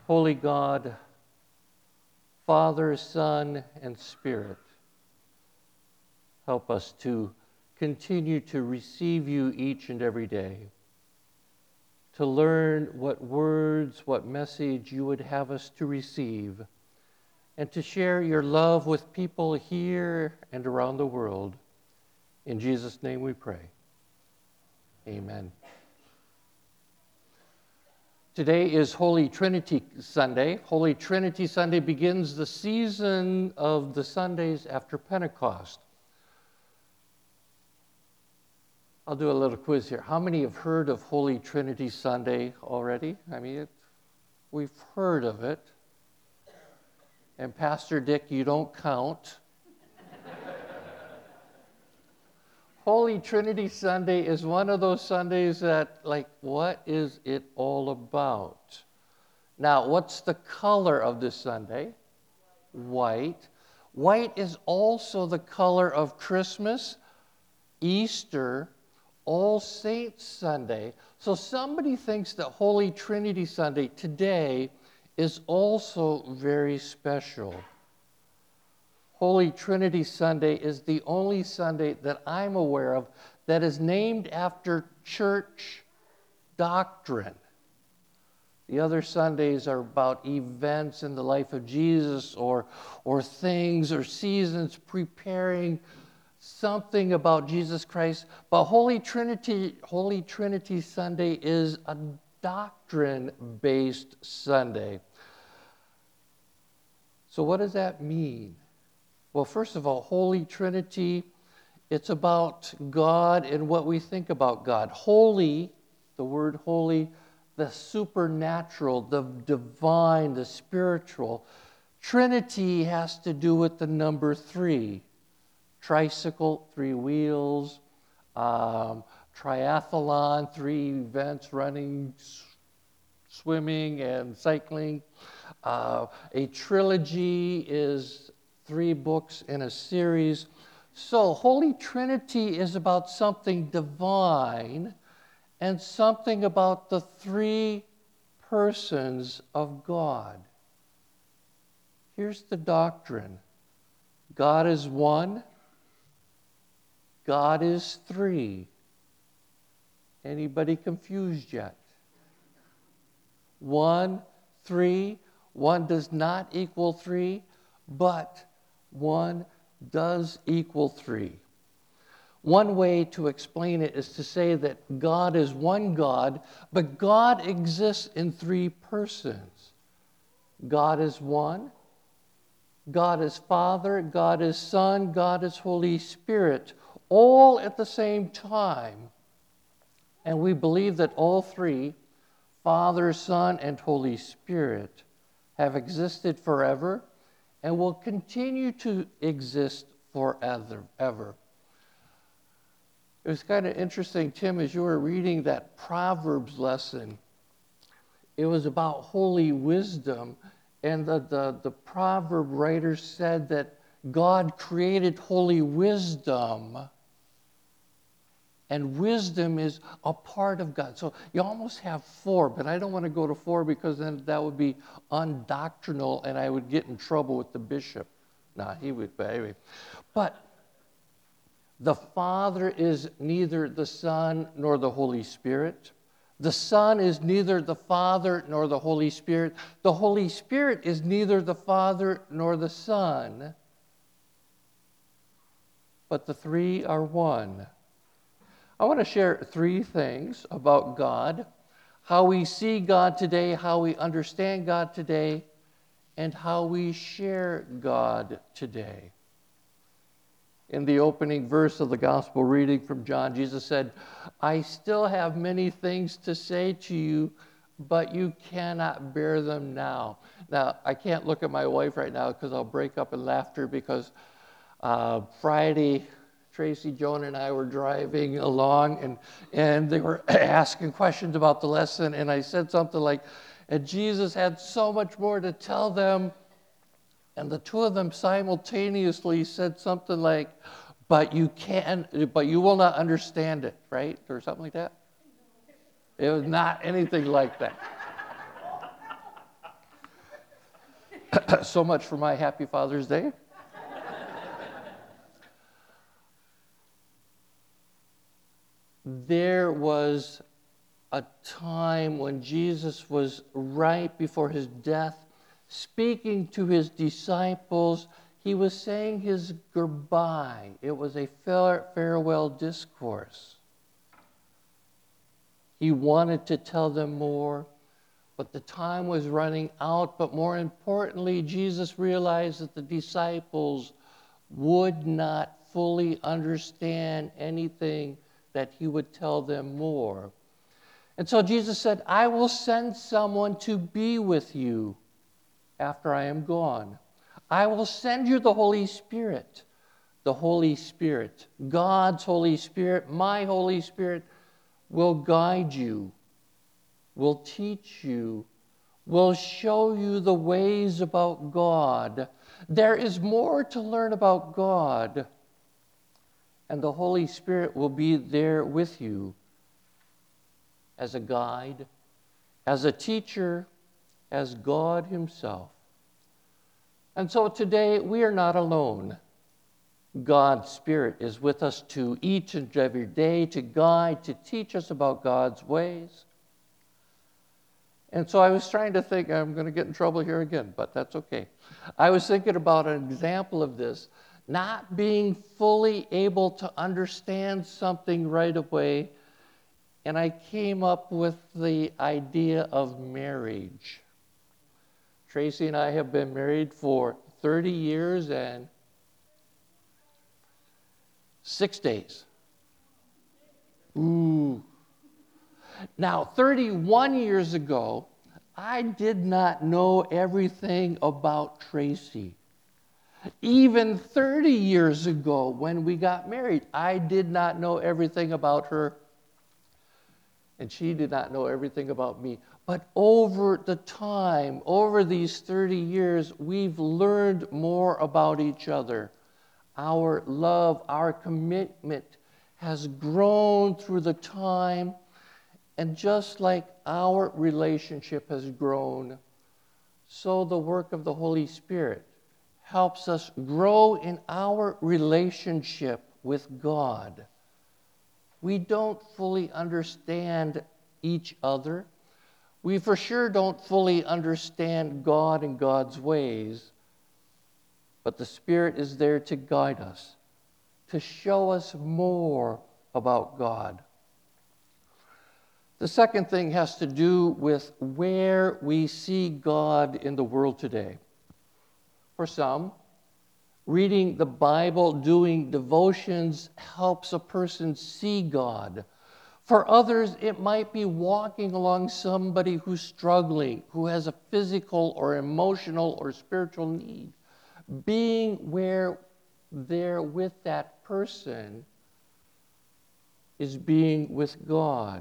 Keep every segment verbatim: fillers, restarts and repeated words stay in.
Holy God, Father, Son, and Spirit, help us to continue to receive you each and every day, to learn what words, what message you would have us to receive, and to share your love with people here and around the world. In Jesus' name we pray. Amen. Today is Holy Trinity Sunday. Holy Trinity Sunday begins the season of the Sundays after Pentecost. I'll do a little quiz here. How many have heard of Holy Trinity Sunday already? I mean, it, we've heard of it. And Pastor Dick, you don't count. Holy Trinity Sunday is one of those Sundays that, like, what is it all about? Now, what's the color of this Sunday? White. White is also the color of Christmas, Easter, All Saints Sunday. So somebody thinks that Holy Trinity Sunday today is also very special. Holy Trinity Sunday is the only Sunday that I'm aware of that is named after church doctrine. The other Sundays are about events in the life of Jesus or, or things or seasons preparing something about Jesus Christ. But Holy Trinity, Holy Trinity Sunday is a doctrine-based Sunday. So what does that mean? Well, first of all, Holy Trinity, it's about God and what we think about God. Holy, the word holy, the supernatural, the divine, the spiritual. Trinity has to do with the number three. Tricycle, three wheels. Um, triathlon, three events, running, s- swimming, and cycling. Uh, a trilogy is three books in a series. So Holy Trinity is about something divine and something about the three persons of God. Here's the doctrine. God is one. God is three. Anybody confused yet? One, three. One does not equal three, but one does equal three. One way to explain it is to say that God is one God, but God exists in three persons. God is one. God is Father. God is Son. God is Holy Spirit, all at the same time. And we believe that all three, Father, Son, and Holy Spirit, have existed forever and will continue to exist forever. Ever. It was kind of interesting, Tim, as you were reading that Proverbs lesson, it was about holy wisdom, and the, the, the proverb writer said that God created holy wisdom, and wisdom is a part of God. So you almost have four, but I don't want to go to four because then that would be undoctrinal and I would get in trouble with the bishop. Nah, he would, but anyway. But the Father is neither the Son nor the Holy Spirit. The Son is neither the Father nor the Holy Spirit. The Holy Spirit is neither the Father nor the Son. But the three are one. I want to share three things about God, how we see God today, how we understand God today, and how we share God today. In the opening verse of the gospel reading from John, Jesus said, I still have many things to say to you, but you cannot bear them now. Now, I can't look at my wife right now because I'll break up in laughter because uh, Friday, Tracy, Joan, and I were driving along, and, and they were asking questions about the lesson, and I said something like, and Jesus had so much more to tell them, and the two of them simultaneously said something like, but you can, but you will not understand it, right? Or something like that. It was not anything like that. So much for my happy Father's Day. There was a time when Jesus was right before his death, speaking to his disciples. He was saying his goodbye. It was a farewell discourse. He wanted to tell them more, but the time was running out. But more importantly, Jesus realized that the disciples would not fully understand anything that he would tell them more. And so Jesus said, I will send someone to be with you after I am gone. I will send you the Holy Spirit. The Holy Spirit, God's Holy Spirit, my Holy Spirit, will guide you, will teach you, will show you the ways about God. There is more to learn about God, and the Holy Spirit will be there with you as a guide, as a teacher, as God himself. And so today we are not alone. God's Spirit is with us to each and every day, to guide, to teach us about God's ways. And so I was trying to think, I'm going to get in trouble here again, but that's okay. I was thinking about an example of this, not being fully able to understand something right away. And I came up with the idea of marriage. Tracy and I have been married for thirty years and six days. Ooh. Now, thirty-one years ago, I did not know everything about Tracy. Even thirty years ago, when we got married, I did not know everything about her. And she did not know everything about me. But over the time, over these thirty years, we've learned more about each other. Our love, our commitment has grown through the time. And just like our relationship has grown, so the work of the Holy Spirit helps us grow in our relationship with God. We don't fully understand each other. We for sure don't fully understand God and God's ways. But the Spirit is there to guide us, to show us more about God. The second thing has to do with where we see God in the world today. For some, reading the Bible, doing devotions helps a person see God. For others, it might be walking along somebody who's struggling, who has a physical or emotional or spiritual need. Being where they're with that person is being with God.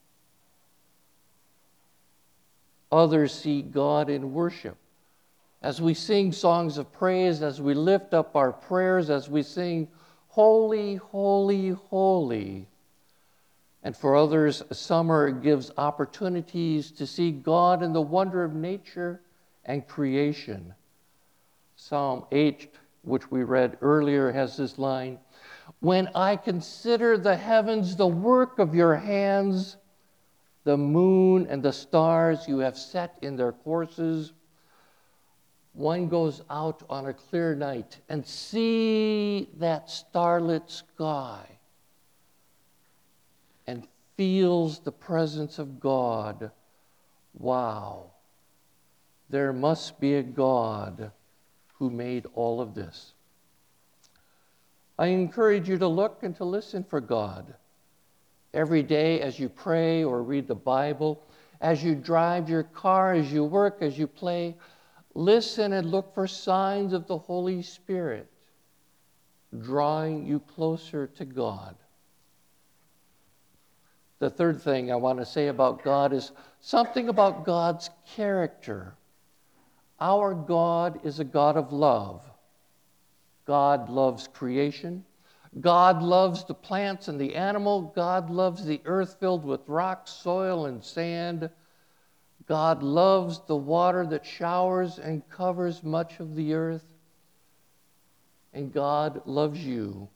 Others see God in worship. As we sing songs of praise, as we lift up our prayers, as we sing, holy, holy, holy. And for others, summer gives opportunities to see God in the wonder of nature and creation. Psalm eight, which we read earlier, has this line, when I consider the heavens, the work of your hands, the moon and the stars you have set in their courses, one goes out on a clear night and see that starlit sky and feels the presence of God. Wow, there must be a God who made all of this. I encourage you to look and to listen for God. Every day as you pray or read the Bible, as you drive your car, as you work, as you play, listen and look for signs of the Holy Spirit drawing you closer to God. The third thing I want to say about God is something about God's character. Our God is a God of love. God loves creation. God loves the plants and the animal. God loves the earth filled with rocks, soil, and sand. God loves the water that showers and covers much of the earth. And God loves you.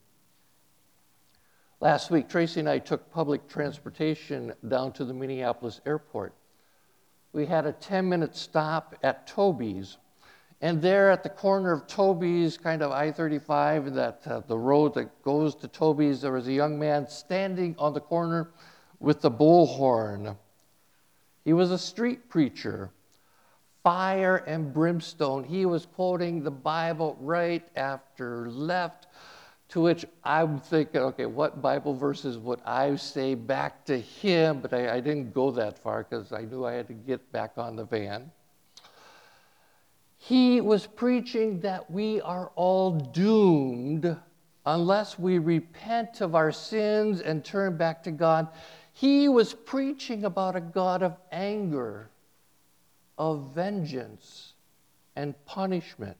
Last week, Tracy and I took public transportation down to the Minneapolis airport. We had a ten-minute stop at Toby's. And there at the corner of Toby's, kind of I thirty-five, that uh, the road that goes to Toby's, there was a young man standing on the corner with the bullhorn. He was a street preacher, fire and brimstone. He was quoting the Bible right after left, to which I'm thinking, okay, what Bible verses would I say back to him? But I, I didn't go that far because I knew I had to get back on the van. He was preaching that we are all doomed unless we repent of our sins and turn back to God. He was preaching about a God of anger, of vengeance, and punishment.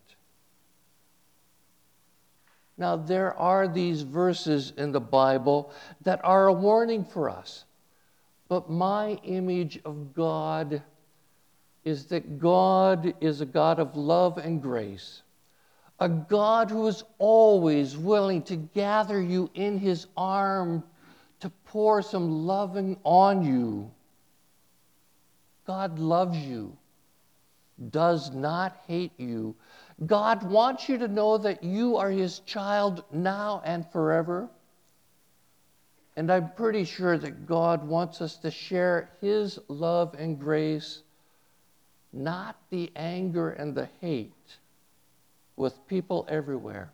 Now, there are these verses in the Bible that are a warning for us. But my image of God is that God is a God of love and grace, a God who is always willing to gather you in his arm to pour some loving on you. God loves you, does not hate you. God wants you to know that you are his child now and forever. And I'm pretty sure that God wants us to share his love and grace, not the anger and the hate, with people everywhere.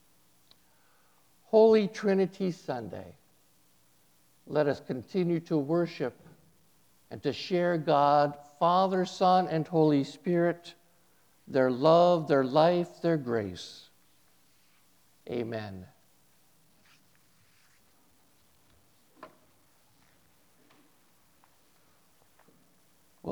Holy Trinity Sunday, let us continue to worship and to share God, Father, Son, and Holy Spirit, their love, their life, their grace. Amen.